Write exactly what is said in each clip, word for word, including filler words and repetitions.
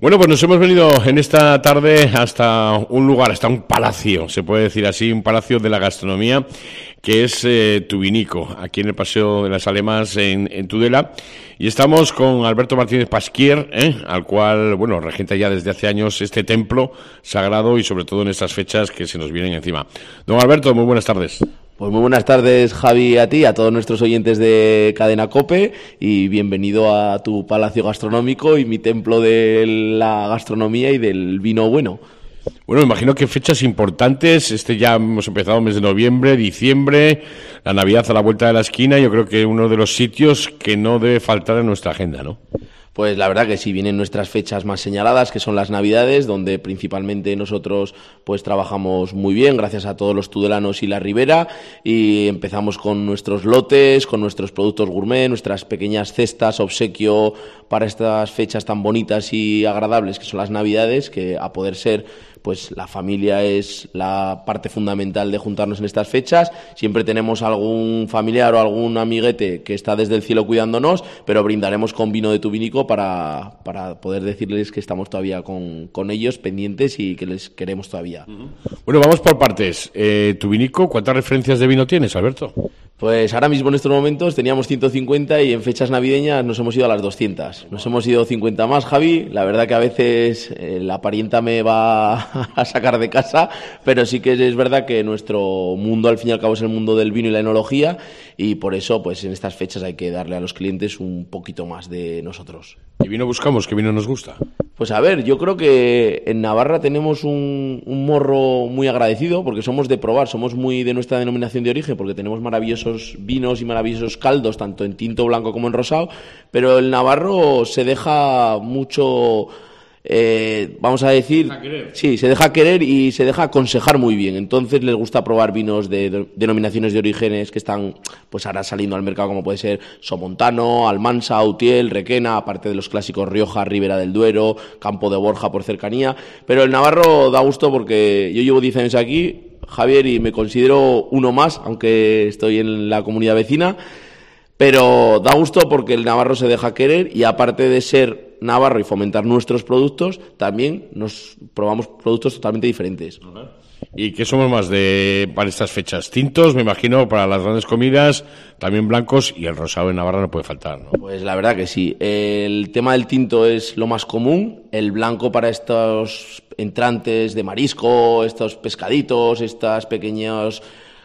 Bueno, pues nos hemos venido en esta tarde hasta un lugar, hasta un palacio, se puede decir así, un palacio de la gastronomía, que es eh, Tubinico, aquí en el Paseo de las Alemas, en, en Tudela. Y estamos con Alberto Martínez Pasquier, ¿eh? al cual, bueno, regenta ya desde hace años este templo sagrado y sobre todo en estas fechas que se nos vienen encima. Don Alberto, muy buenas tardes. Pues muy buenas tardes, Javi, a ti, a todos nuestros oyentes de Cadena COPE, y bienvenido a tu palacio gastronómico y mi templo de la gastronomía y del vino bueno. Bueno, me imagino que fechas importantes, este ya hemos empezado mes de noviembre, diciembre, la Navidad a la vuelta de la esquina, yo creo que uno de los sitios que no debe faltar en nuestra agenda, ¿no? Pues la verdad que sí, vienen nuestras fechas más señaladas, que son las Navidades, donde principalmente nosotros pues trabajamos muy bien, gracias a todos los tudelanos y la Ribera, y empezamos con nuestros lotes, con nuestros productos gourmet, nuestras pequeñas cestas, obsequio para estas fechas tan bonitas y agradables que son las Navidades, que a poder ser, pues la familia es la parte fundamental de juntarnos en estas fechas. Siempre tenemos algún familiar o algún amiguete que está desde el cielo cuidándonos, pero brindaremos con vino de Tubinico para, para poder decirles que estamos todavía con, con ellos pendientes y que les queremos todavía. Bueno, vamos por partes. Eh, Tubinico, ¿cuántas referencias de vino tienes, Alberto? Pues ahora mismo en estos momentos teníamos ciento cincuenta y en fechas navideñas nos hemos ido a las doscientas. Nos hemos ido cincuenta más, Javi. La verdad que a veces eh, la parienta me va a sacar de casa, pero sí que es verdad que nuestro mundo al fin y al cabo es el mundo del vino y la enología, y por eso pues en estas fechas hay que darle a los clientes un poquito más de nosotros. ¿Qué vino buscamos? ¿Qué vino nos gusta? Pues a ver, yo creo que en Navarra tenemos un, un morro muy agradecido porque somos de probar, somos muy de nuestra denominación de origen porque tenemos maravillosos vinos y maravillosos caldos, tanto en tinto blanco como en rosado, pero el navarro se deja mucho... Eh, vamos a decir, sí, se deja querer y se deja aconsejar muy bien. Entonces les gusta probar vinos de, de denominaciones de orígenes que están pues ahora saliendo al mercado, como puede ser Somontano, Almansa, Utiel, Requena, aparte de los clásicos Rioja, Ribera del Duero, Campo de Borja por cercanía. Pero el navarro da gusto porque yo llevo diez años aquí, Javier, y me considero uno más, aunque estoy en la comunidad vecina. Pero da gusto porque el navarro se deja querer y aparte de ser navarro y fomentar nuestros productos, también nos probamos productos totalmente diferentes. ¿Y qué somos más de para estas fechas? Tintos, me imagino, para las grandes comidas, también blancos, y el rosado en Navarra no puede faltar, ¿no? Pues la verdad que sí. El tema del tinto es lo más común, el blanco para estos entrantes de marisco, estos pescaditos, estas pequeños...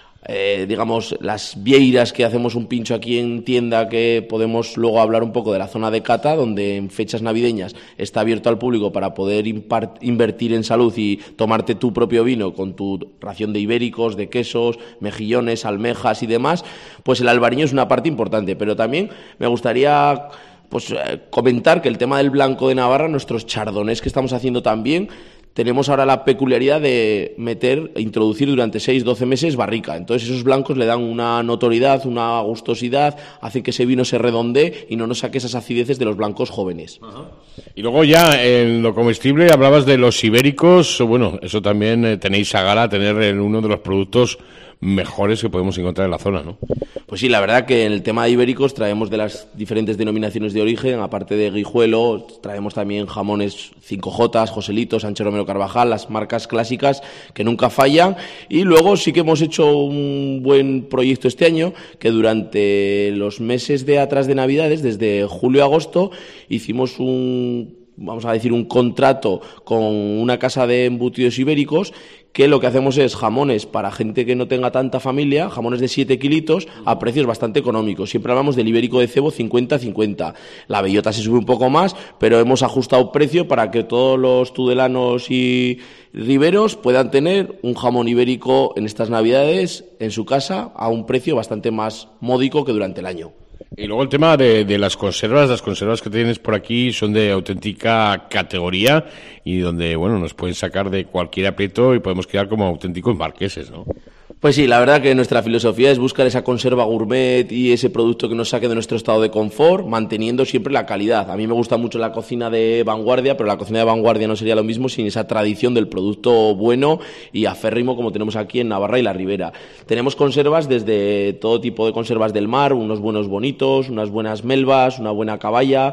Eh, digamos, las vieiras que hacemos un pincho aquí en tienda, que podemos luego hablar un poco de la zona de cata, donde en fechas navideñas está abierto al público para poder impart- invertir en salud y tomarte tu propio vino con tu ración de ibéricos, de quesos, mejillones, almejas y demás. Pues el albariño es una parte importante, pero también me gustaría pues eh, comentar que el tema del blanco de Navarra, nuestros chardonnays que estamos haciendo también, tenemos ahora la peculiaridad de meter e introducir durante seis a doce meses barrica. Entonces esos blancos le dan una notoriedad, una gustosidad, hacen que ese vino se redondee y no nos saque esas acideces de los blancos jóvenes. Ajá. Y luego ya en lo comestible hablabas de los ibéricos. Bueno, eso también eh, tenéis a gala tener en uno de los productos mejores que podemos encontrar en la zona, ¿no? Pues sí, la verdad que en el tema de ibéricos traemos de las diferentes denominaciones de origen, aparte de Guijuelo, traemos también jamones cinco jotas, Joselito, Sánchez Romero Carvajal, las marcas clásicas que nunca fallan. Y luego sí que hemos hecho un buen proyecto este año, que durante los meses de atrás de Navidades, desde julio a agosto, hicimos un... vamos a decir, un contrato con una casa de embutidos ibéricos, que lo que hacemos es jamones para gente que no tenga tanta familia, jamones de siete kilitos a precios bastante económicos. Siempre hablamos del ibérico de cebo cincuenta cincuenta. La bellota se sube un poco más, pero hemos ajustado precio para que todos los tudelanos y riberos puedan tener un jamón ibérico en estas Navidades en su casa a un precio bastante más módico que durante el año. Y luego el tema de, de las conservas, las conservas que tienes por aquí son de auténtica categoría y donde, bueno, nos pueden sacar de cualquier aprieto y podemos quedar como auténticos marqueses, ¿no? Pues sí, la verdad que nuestra filosofía es buscar esa conserva gourmet y ese producto que nos saque de nuestro estado de confort, manteniendo siempre la calidad. A mí me gusta mucho la cocina de vanguardia, pero la cocina de vanguardia no sería lo mismo sin esa tradición del producto bueno y aférrimo como tenemos aquí en Navarra y la Ribera. Tenemos conservas desde todo tipo de conservas del mar, unos buenos bonitos, unas buenas melvas, una buena caballa,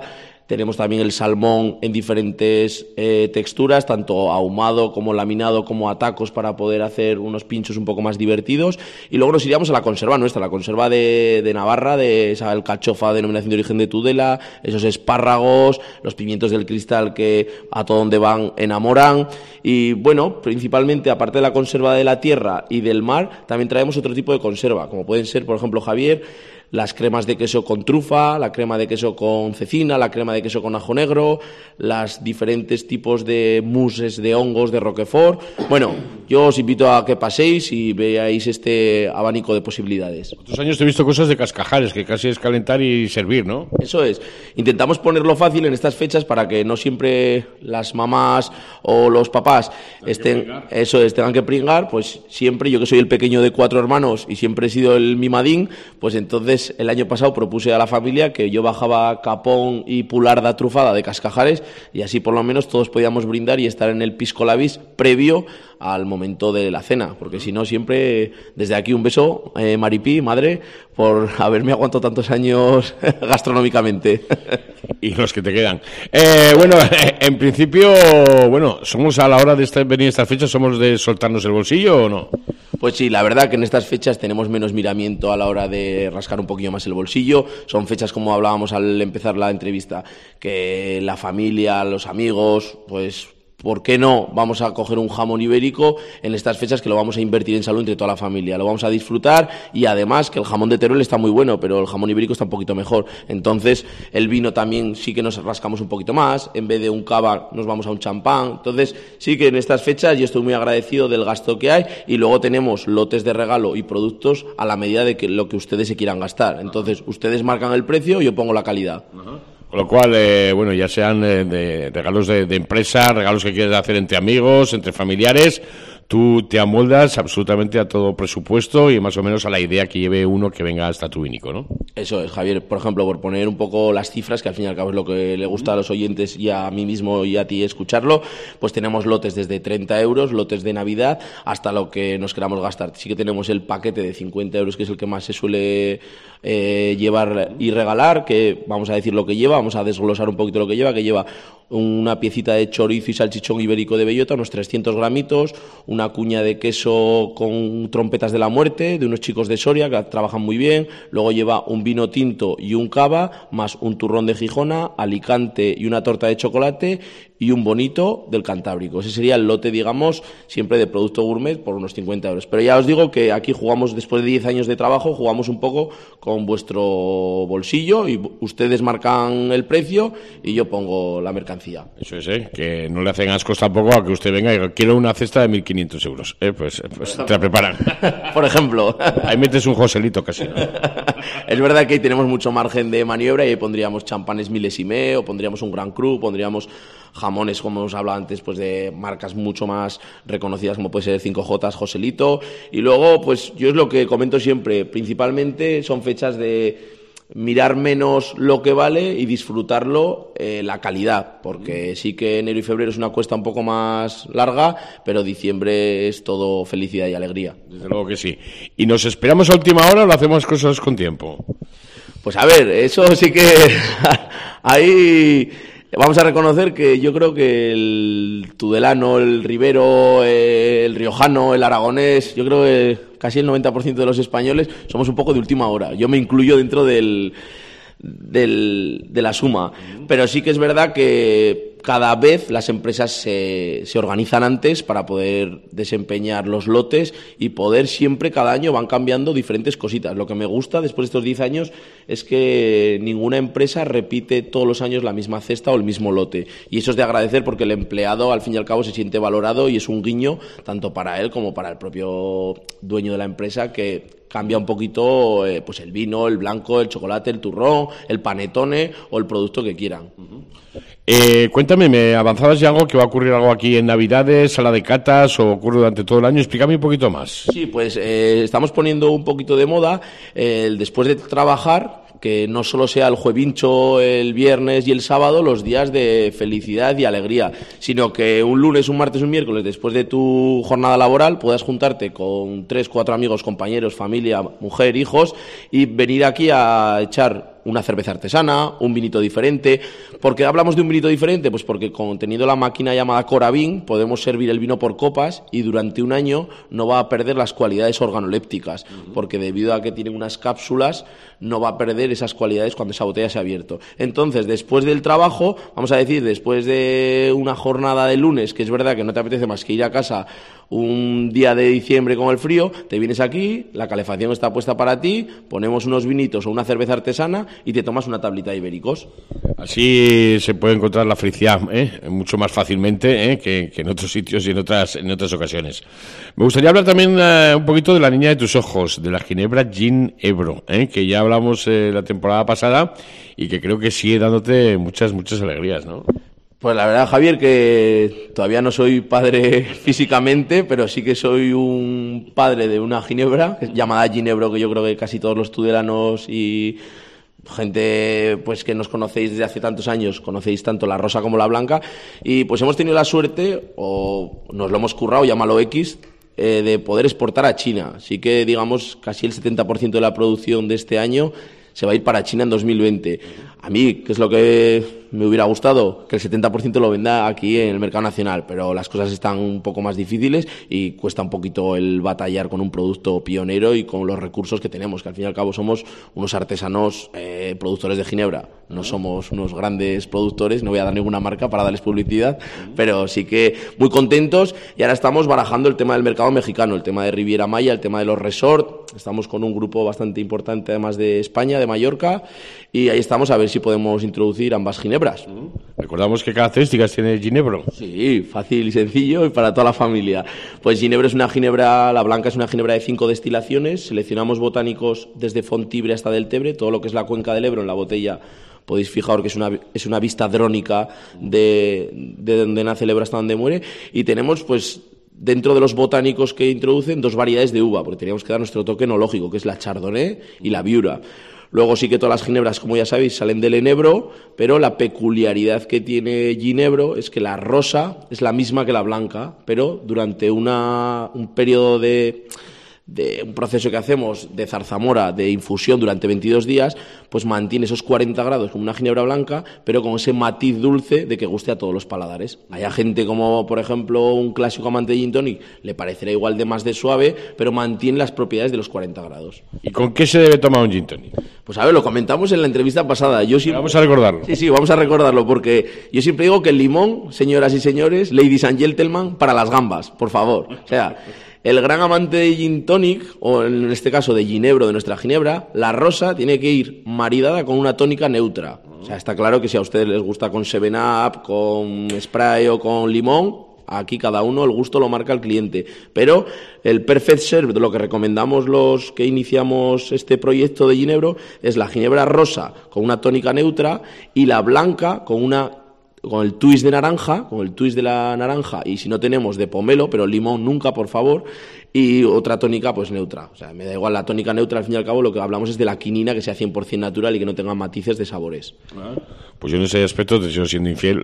Tenemos también el salmón en diferentes eh, texturas, tanto ahumado como laminado como a tacos, para poder hacer unos pinchos un poco más divertidos. Y luego nos iríamos a la conserva nuestra, la conserva de, de Navarra, de esa alcachofa de denominación de origen de Tudela, esos espárragos, los pimientos del cristal que a todo donde van enamoran. Y bueno, principalmente aparte de la conserva de la tierra y del mar, también traemos otro tipo de conserva, como pueden ser, por ejemplo, Javier, las cremas de queso con trufa, la crema de queso con cecina, la crema de queso con ajo negro, las diferentes tipos de mousses de hongos de Roquefort. Bueno, yo os invito a que paséis y veáis este abanico de posibilidades. Otros años te he visto cosas de cascajares, que casi es calentar y servir, ¿no? Eso es. Intentamos ponerlo fácil en estas fechas para que no siempre las mamás o los papás estén, eso es, tengan que pringar. Pues siempre, yo que soy el pequeño de cuatro hermanos y siempre he sido el mimadín, pues entonces el año pasado propuse a la familia que yo bajaba capón y pularda trufada de cascajares, y así por lo menos todos podíamos brindar y estar en el pisco labis previo al momento de la cena, porque si no siempre, desde aquí un beso, eh, Maripí, madre, por haberme aguantado tantos años gastronómicamente. Y los que te quedan. Eh, bueno, en principio, bueno, ¿somos a la hora de estar, venir a estas fechas, somos de soltarnos el bolsillo o no? Pues sí, la verdad que en estas fechas tenemos menos miramiento a la hora de rascar un poquillo más el bolsillo. Son fechas, como hablábamos al empezar la entrevista, que la familia, los amigos, pues ¿por qué no vamos a coger un jamón ibérico en estas fechas, que lo vamos a invertir en salud entre toda la familia? Lo vamos a disfrutar, y además que el jamón de Teruel está muy bueno, pero el jamón ibérico está un poquito mejor. Entonces el vino también sí que nos rascamos un poquito más, en vez de un cava nos vamos a un champán. Entonces sí que en estas fechas yo estoy muy agradecido del gasto que hay, y luego tenemos lotes de regalo y productos a la medida de que lo que ustedes se quieran gastar. Entonces ustedes marcan el precio, yo pongo la calidad. Uh-huh. Con lo cual, eh, bueno, ya sean eh, de regalos de, de empresa, regalos que quieres hacer entre amigos, entre familiares, tú te amoldas absolutamente a todo presupuesto y más o menos a la idea que lleve uno que venga hasta tu Vinico, ¿no? Eso es, Javier. Por ejemplo, por poner un poco las cifras, que al fin y al cabo es lo que le gusta a los oyentes y a mí mismo y a ti escucharlo, pues tenemos lotes desde treinta euros, lotes de Navidad, hasta lo que nos queramos gastar. Sí que tenemos el paquete de cincuenta euros, que es el que más se suele eh, llevar y regalar, que vamos a decir lo que lleva, vamos a desglosar un poquito lo que lleva, que lleva una piecita de chorizo y salchichón ibérico de bellota, unos trescientos gramitos, una cuña de queso con trompetas de la muerte, de unos chicos de Soria que trabajan muy bien, luego lleva un vino tinto y un cava, más un turrón de Gijona, Alicante y una torta de chocolate, y un bonito del Cantábrico. Ese sería el lote, digamos, siempre de producto gourmet por unos cincuenta euros. Pero ya os digo que aquí jugamos, después de diez años de trabajo, jugamos un poco con vuestro bolsillo, y ustedes marcan el precio y yo pongo la mercancía. Eso es, ¿eh? Que no le hacen ascos tampoco a que usted venga y diga, quiero una cesta de mil quinientos euros. Eh, pues, pues te la preparan. Por ejemplo. Ahí metes un Joselito casi, ¿no? Es verdad que ahí tenemos mucho margen de maniobra, y ahí pondríamos champanes milésime, o pondríamos un Gran Cru, pondríamos jamones, como hemos hablado antes, pues de marcas mucho más reconocidas, como puede ser cinco J, Joselito. Y luego, pues yo es lo que comento siempre, principalmente son fechas de mirar menos lo que vale y disfrutarlo, eh, la calidad, porque sí que enero y febrero es una cuesta un poco más larga, pero diciembre es todo felicidad y alegría. Desde luego que sí. ¿Y nos esperamos a última hora o lo hacemos cosas con tiempo? Pues a ver, eso sí que ahí vamos a reconocer que yo creo que el tudelano, el ribero, el riojano, el aragonés, yo creo que casi el noventa por ciento de los españoles somos un poco de última hora. Yo me incluyo dentro del, del, de la suma. Pero sí que es verdad que cada vez las empresas se, se organizan antes para poder desempeñar los lotes y poder siempre, cada año van cambiando diferentes cositas. Lo que me gusta después de estos diez años es que ninguna empresa repite todos los años la misma cesta o el mismo lote. Y eso es de agradecer, porque el empleado al fin y al cabo se siente valorado, y es un guiño tanto para él como para el propio dueño de la empresa, que cambia un poquito eh, pues el vino, el blanco, el chocolate, el turrón, el panetone o el producto que quieran. Uh-huh. Eh, cuéntame, ¿me avanzabas ya algo que va a ocurrir algo aquí en Navidades, sala de catas, o ocurre durante todo el año? Explícame un poquito más. Sí, pues eh, estamos poniendo un poquito de moda eh, el después de trabajar, que no solo sea el juevincho, el viernes y el sábado los días de felicidad y alegría, sino que un lunes, un martes, un miércoles, después de tu jornada laboral, puedas juntarte con tres, cuatro amigos, compañeros, familia, mujer, hijos, y venir aquí a echar una cerveza artesana, un vinito diferente. ¿Por qué hablamos de un vinito diferente? Pues porque con, teniendo la máquina llamada Coravin podemos servir el vino por copas y durante un año no va a perder las cualidades organolépticas, uh-huh. porque debido a que tienen unas cápsulas no va a perder esas cualidades cuando esa botella se ha abierto. Entonces, después del trabajo, vamos a decir, después de una jornada de lunes, que es verdad que no te apetece más que ir a casa un día de diciembre con el frío, te vienes aquí, la calefacción está puesta para ti, ponemos unos vinitos o una cerveza artesana y te tomas una tablita de ibéricos. Así se puede encontrar la felicidad ¿eh? mucho más fácilmente ¿eh? que, que en otros sitios y en otras, en otras ocasiones. Me gustaría hablar también eh, un poquito de la niña de tus ojos, de la Ginebra Gin Ebro, ¿eh? que ya hablamos eh, la temporada pasada y que creo que sigue dándote muchas, muchas alegrías, ¿no? Pues la verdad, Javier, que todavía no soy padre físicamente, pero sí que soy un padre de una ginebra, llamada Ginebro, que yo creo que casi todos los tudelanos y gente pues que nos conocéis desde hace tantos años, conocéis tanto la rosa como la blanca, y pues hemos tenido la suerte, o nos lo hemos currado, llámalo X, eh, de poder exportar a China. Así que, digamos, casi el setenta por ciento de la producción de este año se va a ir para China en dos mil veinte. A mí, ¿qué es lo que me hubiera gustado? Que el setenta por ciento lo venda aquí en el mercado nacional, pero las cosas están un poco más difíciles y cuesta un poquito el batallar con un producto pionero y con los recursos que tenemos, que al fin y al cabo somos unos artesanos eh, productores de ginebra. No somos unos grandes productores, no voy a dar ninguna marca para darles publicidad, pero sí que muy contentos, y ahora estamos barajando el tema del mercado mexicano, el tema de Riviera Maya, el tema de los resorts. Estamos con un grupo bastante importante además de España, de Mallorca, y ahí estamos a ver si podemos introducir ambas ginebras. Recordamos qué características tiene el Ginebro. Sí, fácil y sencillo y para toda la familia. Pues Ginebra es una ginebra, la blanca es una ginebra de cinco destilaciones. Seleccionamos botánicos desde Fontibre hasta Deltebre, todo lo que es la cuenca del Ebro en la botella. Podéis fijar que es una, es una vista drónica de, de donde nace el Ebro hasta donde muere. Y tenemos, pues, dentro de los botánicos que introducen, dos variedades de uva, porque teníamos que dar nuestro toque enológico, que es la Chardonnay y la Viura. Luego sí que todas las ginebras, como ya sabéis, salen del enebro, pero la peculiaridad que tiene Ginebro es que la rosa es la misma que la blanca, pero durante una, un periodo de... de un proceso que hacemos de zarzamora, de infusión durante veintidós días, pues mantiene esos cuarenta grados como una ginebra blanca, pero con ese matiz dulce de que guste a todos los paladares. Hay gente como, por ejemplo, un clásico amante de gin tonic, le parecerá igual de más de suave, pero mantiene las propiedades de los cuarenta grados. ¿Y con qué se debe tomar un gin tonic? Pues a ver, lo comentamos en la entrevista pasada. Yo siempre... Vamos a recordarlo. Sí, sí, vamos a recordarlo, porque yo siempre digo que el limón, señoras y señores, ladies and gentlemen, para las gambas, por favor. O sea... el gran amante de gin tonic, o en este caso de ginebro, de nuestra ginebra, la rosa tiene que ir maridada con una tónica neutra. O sea, está claro que si a ustedes les gusta con seven up, con spray o con limón, aquí cada uno el gusto lo marca el cliente. Pero el perfect serve, de lo que recomendamos los que iniciamos este proyecto de ginebro, es la ginebra rosa con una tónica neutra y la blanca con una... con el twist de naranja, con el twist de la naranja, y si no tenemos de pomelo, pero limón nunca, por favor, y otra tónica pues neutra. O sea, me da igual la tónica neutra, al fin y al cabo lo que hablamos es de la quinina, que sea cien por ciento natural y que no tenga matices de sabores. Pues yo en ese aspecto te sigo siendo infiel.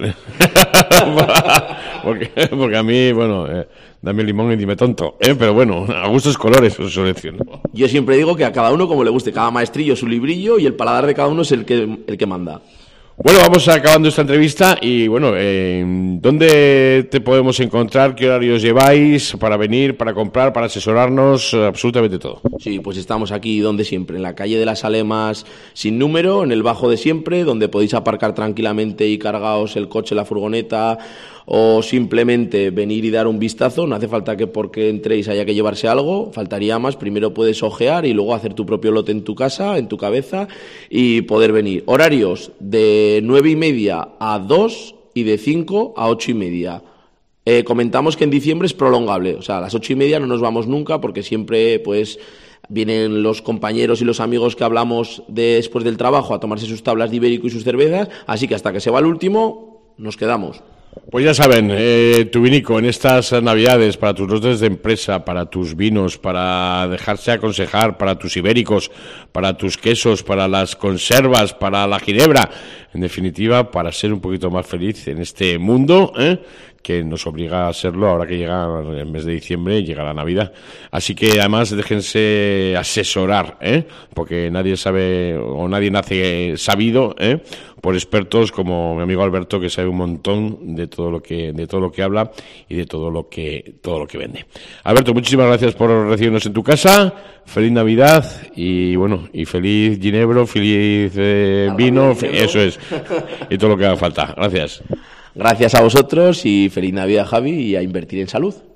porque, porque a mí, bueno, eh, dame limón y dime tonto, ¿eh? Pero bueno, a gustos colores su selección. Yo siempre digo que a cada uno como le guste, cada maestrillo su librillo y el paladar de cada uno es el que, el que manda. Bueno, vamos acabando esta entrevista y bueno, eh, ¿dónde te podemos encontrar? ¿Qué horarios lleváis para venir, para comprar, para asesorarnos? Absolutamente todo. Sí, pues estamos aquí donde siempre, en la calle de las Alemas sin número, en el bajo de siempre, donde podéis aparcar tranquilamente y cargaos el coche, la furgoneta, o simplemente venir y dar un vistazo. No hace falta que porque entréis haya que llevarse algo, faltaría más. Primero puedes ojear y luego hacer tu propio lote en tu casa, en tu cabeza, y poder venir. Horarios de nueve y media a dos y de cinco a ocho y media. Eh, comentamos que en diciembre es prolongable, o sea, a las ocho y media no nos vamos nunca porque siempre pues vienen los compañeros y los amigos que hablamos de, después del trabajo a tomarse sus tablas de ibérico y sus cervezas, así que hasta que se va el último nos quedamos. Pues ya saben, eh, Tuvinico, en estas navidades, para tus lotes de empresa, para tus vinos, para dejarse aconsejar, para tus ibéricos, para tus quesos, para las conservas, para la ginebra, en definitiva, para ser un poquito más feliz en este mundo, ¿eh? que nos obliga a serlo ahora que llega el mes de diciembre y llega la Navidad. Así que además déjense asesorar, ¿eh? Porque nadie sabe o nadie nace sabido, ¿eh? Por expertos como mi amigo Alberto, que sabe un montón de todo lo que de todo lo que habla y de todo lo que todo lo que vende. Alberto, muchísimas gracias por recibirnos en tu casa. Feliz Navidad y bueno, y feliz ginebro, feliz eh, vino, eso es, y todo lo que haga falta. Gracias. Gracias a vosotros y feliz Navidad, Javi, y a invertir en salud.